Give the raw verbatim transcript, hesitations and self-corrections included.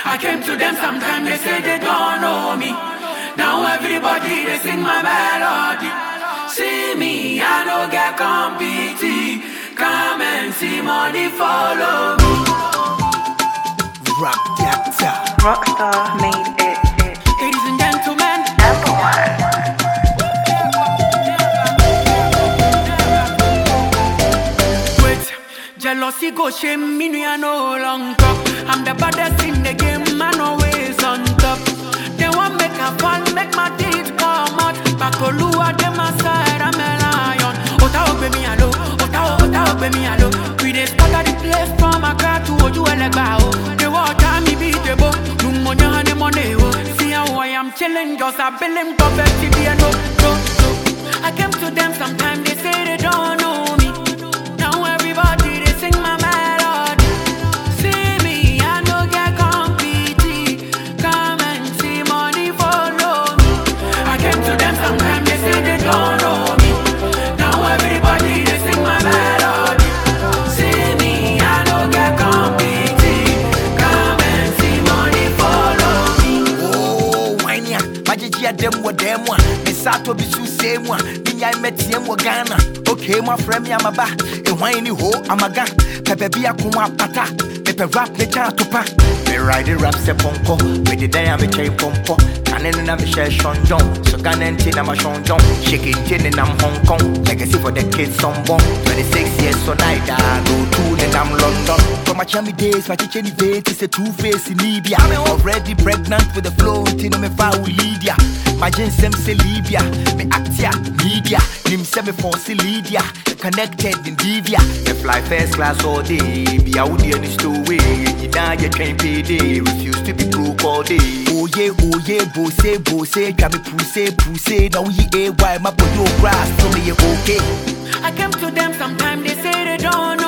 I came to them sometime, they say they don't know me. Now everybody, they sing my melody. See me, I don't get compete. Come and see money follow me. Rock Doctor Rockstar made it. Ladies and gentlemen, Number one. wait, jealousy go shame me, no, I no long talk. I'm the baddest in the game, man always on top. They want make a fall, make my teeth come out. Bakolua, them my side, I'm a lion. Ota obe mi alo, ota ota obe mi alo. We dey scatter the place from Accra to Ojuelegba. They want me beat the boat, no money, honey, money. See how I am chilling, just a billion perfect T V, no, no, no. I came to them sometime, they say they don't know me. Now everybody, they sing my melody. See me, I no get compete. Come and see money follow me. I came to them sometime, they say they don't know me. Now everybody, they sing my melody. See me, I no get compete. Come and see money follow me. Oh, wanya Majijia dem wa dem wa Misato bisu same wa Minya imetiem wa Ghana. Okay, my friend, me amaba E wine ho, amaga Pepe biya kuma pata Pepe rap me chan tupa Me ride the rap se ponko Me the day I'm a chain pompo Kanen na me share Sean John So Ghana tin I'm a Sean John Shaking tin in I'm Hong Kong Legacy for the kids some bomb twenty-six years so night I go to in I'm London From my chummy days my kitchen event is a two-face in Libya I'm already pregnant with the flow Tin me fa with Lydia My ginsem say Libya Me actia media Nim se me fonsi Lydia Connected in Divya You fly first class all day Be out there in the stowaway You die you can't pay day Refuse to be broke all day Oh yeah, oh yeah, bose, bose Can me pousse, pousse Now ye A Y my boy grass So me okay I came to them sometime, they say they don't